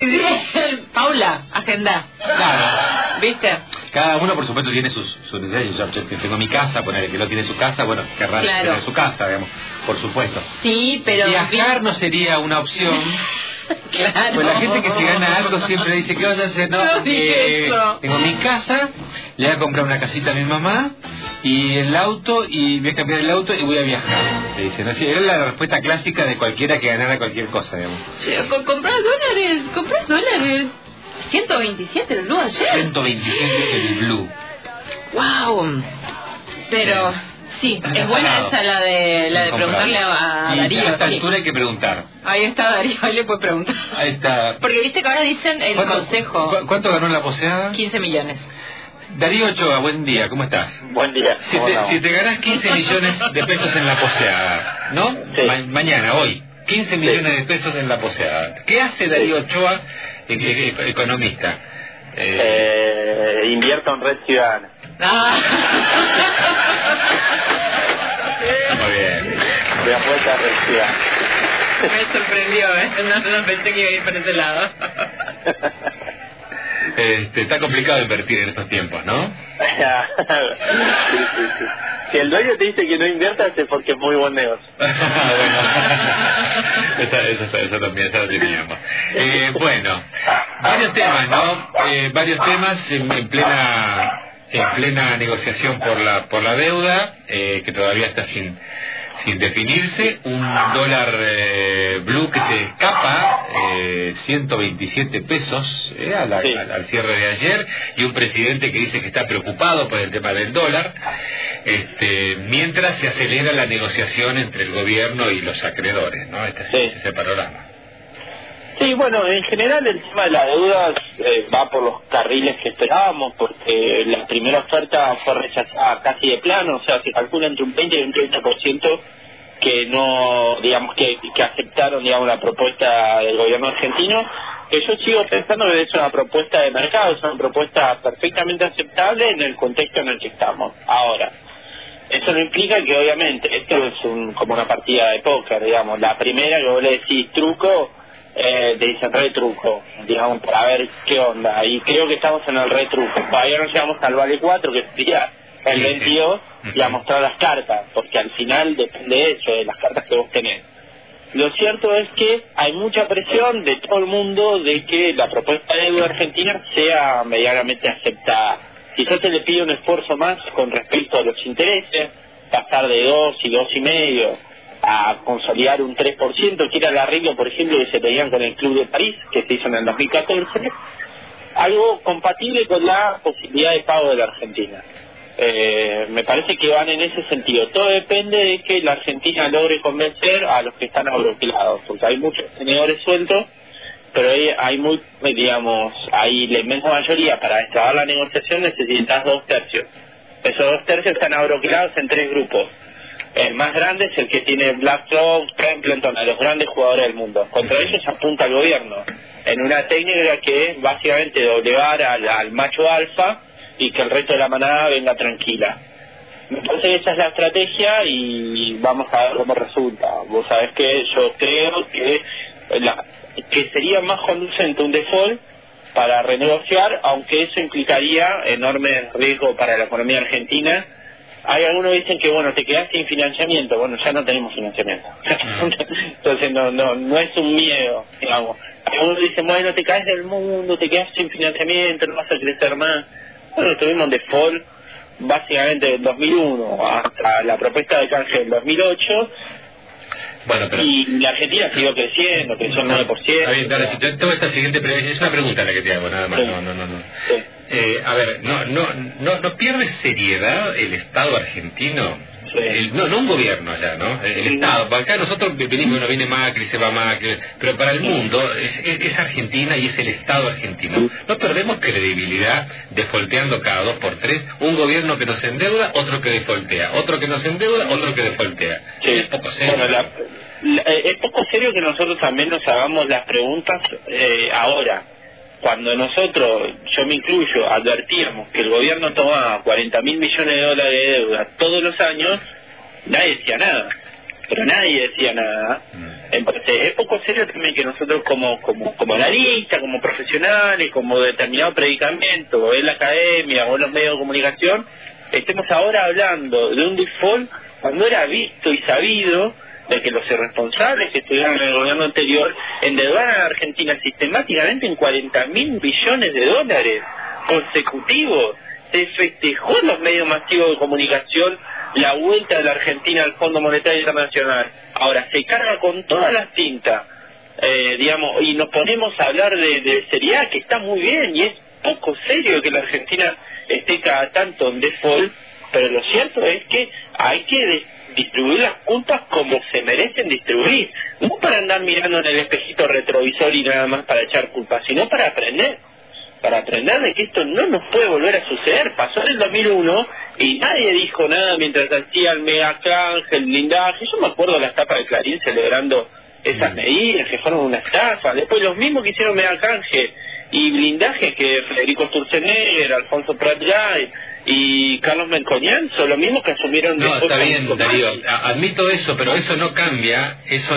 Paula, agenda. Claro. ¿Viste? Cada uno, por supuesto, tiene sus necesidades. Yo tengo mi casa, poner que no tiene su casa, bueno, querrá tener su casa, digamos, por supuesto. Sí, pero... Viajar no sería una opción. Claro. Pues la gente que se gana algo siempre dice, ¿qué vas a hacer? No, tengo mi casa, le voy a comprar una casita a mi mamá, y el auto, y voy a cambiar el auto y voy a viajar. Le dicen así, era la respuesta clásica de cualquiera que ganara cualquier cosa, digamos. Sí, comprar dólares. 127 el Blue ayer. 127 el Blue. Wow. Pero sí, es buena esa la de preguntarle a Darío. Y a esta sí. altura hay que preguntar. Ahí está Darío, ahí le puede preguntar. Ahí está. Porque viste que ahora dicen el consejo. ¿Cuánto ganó la poseada? 15 millones. Darío Ochoa, buen día, ¿cómo estás? Buen día. Si te ganás 15 millones de pesos en la poseada, ¿no? Sí. Mañana, hoy, 15 millones de pesos en la poseada. ¿Qué hace Darío Ochoa, economista? Invierto en Red Ciudadana. Muy bien. Voy a apuesta a Red Ciudadana. Me sorprendió, no pensé que iba a ir por ese lado. Está complicado invertir en estos tiempos, ¿no? Sí. Si el dueño te dice que no inviertas es porque es muy buen negocio. Bueno, eso también, eso lo teníamos. Bueno, varios temas, ¿no? Varios temas en plena negociación por la deuda, que todavía está sin definirse, un dólar blue que se escapa 127 pesos al cierre de ayer, y un presidente que dice que está preocupado por el tema del dólar, mientras se acelera la negociación entre el gobierno y los acreedores, ¿no? Este es ese panorama. Sí, bueno, en general el tema de las deudas va por los carriles que esperábamos, porque la primera oferta fue rechazada casi de plano, o sea, se calcula entre un 20 y un 30% que no, digamos, que aceptaron, digamos, la propuesta del gobierno argentino, que yo sigo pensando que es una propuesta de mercado, es una propuesta perfectamente aceptable en el contexto en el que estamos ahora. Eso no implica que, obviamente, esto es como una partida de póker, digamos, la primera que vos le decís truco, te dicen retruco, digamos, para ver qué onda, y creo que estamos en el retruco. Todavía no llegamos al vale 4, que sería el 22, y a mostrar las cartas, porque al final depende de eso, de las cartas que vos tenés. Lo cierto es que hay mucha presión de todo el mundo de que la propuesta de deuda argentina sea medianamente aceptada. Quizás se le pide un esfuerzo más con respecto a los intereses, pasar de 2 y 2,5 a consolidar un 3%, que era el arreglo, por ejemplo, que se tenían con el Club de París, que se hizo en el 2014, algo compatible con la posibilidad de pago de la Argentina. Me parece que van en ese sentido. Todo depende de que la Argentina logre convencer a los que están abroquelados, porque hay muchos tenedores sueltos, pero hay la inmensa mayoría. Para destrabar la negociación necesitas 2/3. Esos 2/3 están abroquelados en 3 grupos. El más grande es el que tiene BlackRock, Templeton, a los grandes jugadores del mundo. Contra ellos apunta el gobierno, en una técnica que es básicamente doblegar al macho alfa y que el resto de la manada venga tranquila. Entonces esa es la estrategia y vamos a ver cómo resulta. Vos sabés que yo creo que sería más conducente un default para renegociar, aunque eso implicaría enorme riesgo para la economía argentina. Hay algunos que dicen que, bueno, te quedás sin financiamiento. Bueno, ya no tenemos financiamiento. Entonces no es un miedo, digamos. Algunos dicen, bueno, te caes del mundo, te quedas sin financiamiento, no vas a crecer más. Bueno, tuvimos default básicamente del 2001 hasta la propuesta de canje del 2008. Bueno, pero... Y la Argentina siguió creciendo, creció un 9%. A ver, dale, si tengo esta siguiente pregunta, es una pregunta la que te hago, nada más. Sí. No. Sí. A ver, ¿no pierde seriedad el Estado argentino? Sí. No un gobierno allá, ¿no? El Estado. Para acá nosotros venimos, no viene Macri, se va Macri, pero para el mundo es Argentina y es el Estado argentino. ¿No perdemos credibilidad defolteando cada 2 por 3? Un gobierno que nos endeuda, otro que defoltea, otro que nos endeuda, otro que defoltea. Sí. Es poco serio. Bueno, es poco serio que nosotros también nos hagamos las preguntas ahora. Cuando nosotros, yo me incluyo, advertíamos que el gobierno tomaba 40.000 millones de dólares de deuda todos los años, nadie decía nada. Pero nadie decía nada. Entonces es poco serio también que nosotros como analistas, como profesionales, como determinado predicamento, o en la academia o en los medios de comunicación, estemos ahora hablando de un default cuando era visto y sabido de que los irresponsables que estuvieron en el gobierno anterior endeudaron a la Argentina sistemáticamente en 40.000 billones de dólares consecutivos. Se festejó en los medios masivos de comunicación la vuelta de la Argentina al Fondo Monetario Internacional. Ahora se carga con todas las tintas, digamos, y nos ponemos a hablar de seriedad, que está muy bien, y es poco serio que la Argentina esté cada tanto en default, pero lo cierto es que hay que distribuir las culpas como se merecen distribuir, no para andar mirando en el espejito retrovisor y nada más para echar culpas, sino para aprender de que esto no nos puede volver a suceder. Pasó en el 2001 y nadie dijo nada mientras hacía el mega canje, el blindaje. Yo me acuerdo de las tapas de Clarín celebrando esas medidas que fueron una estafa. Después los mismos que hicieron mega canje y blindaje, que Federico Sturzenegger, Alfonso Prat-Gay y Carlos Melconian, son los mismos que asumieron. No, está bien, Darío, admito eso, pero eso no cambia,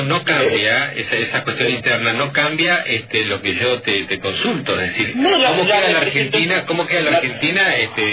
esa cuestión interna no cambia lo que yo te consulto, es decir, ¿cómo queda la Argentina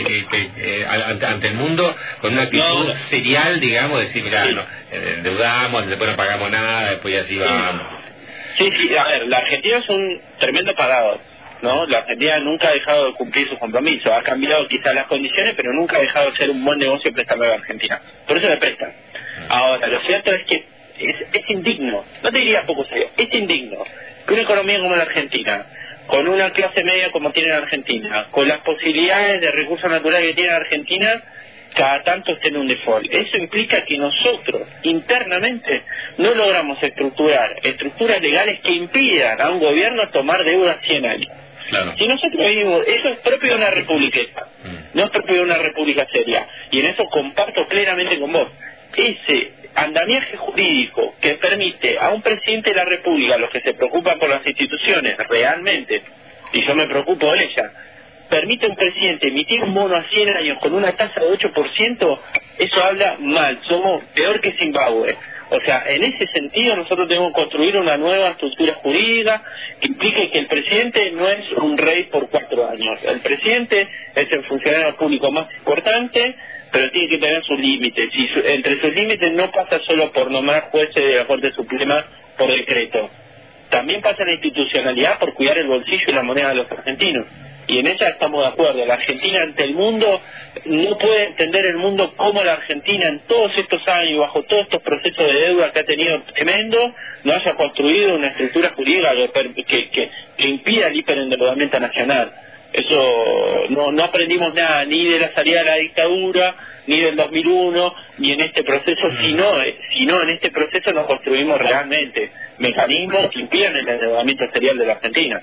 ante el mundo con una actitud serial, digamos, decir, mirá, endeudamos, después no pagamos nada, después ya así vamos? Sí, a ver, la Argentina es un tremendo pagador, ¿no? La Argentina nunca ha dejado de cumplir sus compromisos, ha cambiado quizás las condiciones, pero nunca ha dejado de ser un buen negocio prestarle a la Argentina. Por eso le prestan. Ahora, lo cierto es que es indigno, no te diría poco serio, es indigno que una economía como la Argentina, con una clase media como tiene la Argentina, con las posibilidades de recursos naturales que tiene la Argentina, cada tanto esté en un default. Eso implica que nosotros internamente no logramos estructuras legales que impidan a un gobierno tomar deuda 100 años. Claro. Si nosotros vivimos, eso es propio de una republiqueta, no es propio de una república seria, y en eso comparto plenamente con vos. Ese andamiaje jurídico que permite a un presidente de la República, los que se preocupan por las instituciones realmente, y yo me preocupo de ella, permite a un presidente emitir un bono a 100 años con una tasa de 8%, eso habla mal, somos peor que Zimbabue. O sea, en ese sentido nosotros tenemos que construir una nueva estructura jurídica que implique que el presidente no es un rey por 4 años. El presidente es el funcionario público más importante, pero tiene que tener sus límites. Y entre sus límites no pasa solo por nombrar jueces de la Corte Suprema por decreto. También pasa la institucionalidad por cuidar el bolsillo y la moneda de los argentinos. Y en ella estamos de acuerdo. La Argentina ante el mundo, no puede entender el mundo como la Argentina en todos estos años, bajo todos estos procesos de deuda que ha tenido tremendo, no haya construido una estructura jurídica que impida el hiperendeudamiento nacional. Eso no aprendimos nada, ni de la salida de la dictadura, ni del 2001, ni en este proceso, sino en este proceso nos construimos realmente mecanismos que impidan el endeudamiento serial de la Argentina.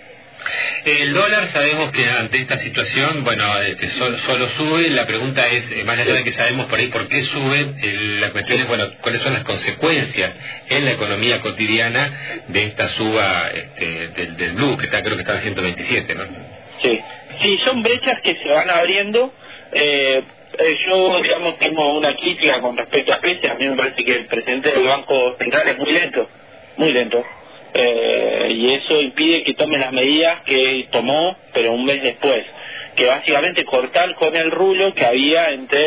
El dólar, sabemos que ante esta situación, solo sube. La pregunta es, más allá de que sabemos por ahí por qué sube, la cuestión es, cuáles son las consecuencias en la economía cotidiana de esta suba del blue, que creo que está en 127, ¿no? Sí, son brechas que se van abriendo. Yo, digamos, tengo una crítica con respecto a Pese. A mí me parece que el presidente del Banco Central es muy lento. Y eso impide que tome las medidas que tomó, pero un mes después, que básicamente cortar con el rulo que había entre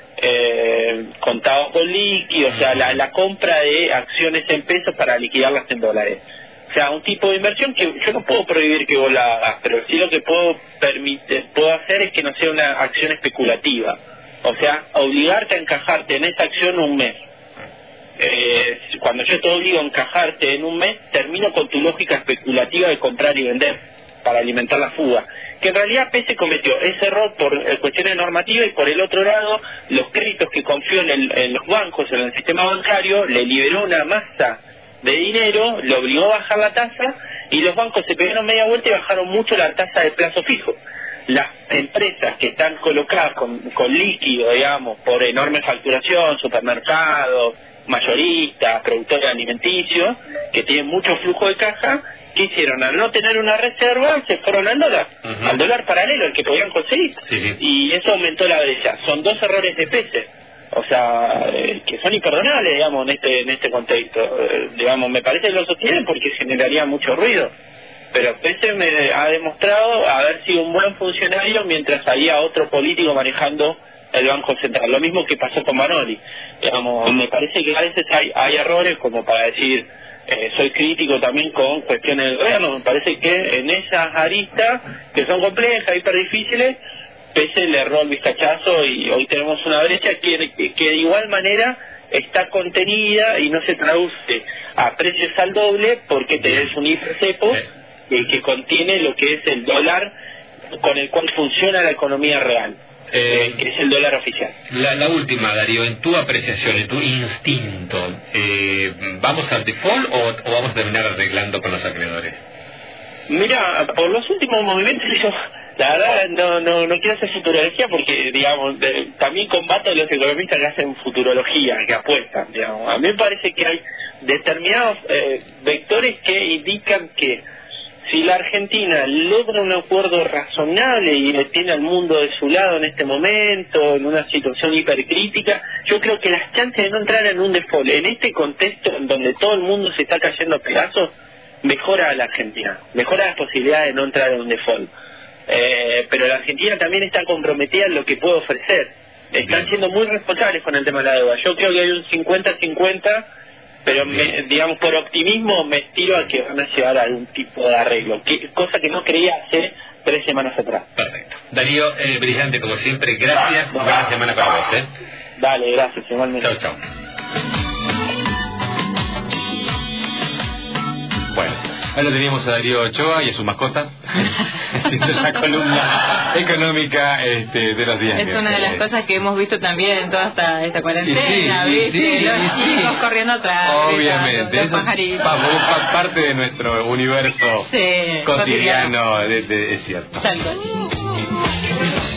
el contado con líquido, o sea, la compra de acciones en pesos para liquidarlas en dólares. O sea, un tipo de inversión que yo no puedo prohibir que vos la hagas, pero sí lo que puedo hacer es que no sea una acción especulativa. O sea, obligarte a encajarte en esa acción un mes. Cuando yo te obligo a encajarte en un mes, termino con tu lógica especulativa de comprar y vender para alimentar la fuga, que en realidad Pese cometió ese error por cuestiones normativas, y por el otro lado los créditos que confió en los bancos, en el sistema bancario, le liberó una masa de dinero, le obligó a bajar la tasa, y los bancos se pegaron media vuelta y bajaron mucho la tasa de plazo fijo. Las empresas que están colocadas con líquido, digamos, por enorme facturación, supermercados, mayoristas, productores alimenticios, que tienen mucho flujo de caja, ¿qué hicieron? Al no tener una reserva, se fueron al dólar paralelo, el que podían conseguir. Sí. Y eso aumentó la brecha. Son dos errores de Pese. o sea, que son imperdonables, digamos, en este contexto. Digamos, me parece que lo sostienen porque generaría mucho ruido. Pero Pese me ha demostrado haber sido un buen funcionario mientras había otro político manejando el Banco Central. Lo mismo que pasó con Manoli. Digamos, me parece que a veces hay errores como para decir, soy crítico también con cuestiones del gobierno. Me parece que en esas aristas, que son complejas, hiper difíciles, Pese le erró el vistachazo y hoy tenemos una brecha que de igual manera está contenida y no se traduce a precios al doble porque tenés un hipercepo que contiene lo que es el dólar con el cual funciona la economía real, que es el dólar oficial. La última, Darío, en tu apreciación, en tu instinto, ¿vamos al default o vamos a terminar arreglando con los acreedores? Mira, por los últimos movimientos, yo la verdad no quiero hacer futurología porque, digamos, también combato a los economistas que hacen futurología, que apuestan, digamos. A mí me parece que hay determinados vectores que indican que si la Argentina logra un acuerdo razonable y tiene al mundo de su lado en este momento, en una situación hipercrítica, yo creo que las chances de no entrar en un default, en este contexto en donde todo el mundo se está cayendo a pedazos, mejora a la Argentina, mejora las posibilidades de no entrar en un default. Pero la Argentina también está comprometida en lo que puede ofrecer. Están siendo muy responsables con el tema de la deuda. Yo creo que hay un 50-50, pero digamos por optimismo me estiro a que van a llegar a algún tipo de arreglo, cosa que no creía hace 3 semanas atrás. Perfecto. Darío, brillante como siempre, gracias. Buena semana para vos. Dale, gracias, igualmente. Chao, chao. Bueno, ahí lo teníamos a Darío Ochoa y a su mascota haciendo la columna económica de los días. Es una de las cosas que hemos visto también en toda esta cuarentena, ¿viste? Los chicos corriendo atrás. Obviamente, los eso pajaritos. es parte de nuestro universo cotidiano, es cierto. Tal cual.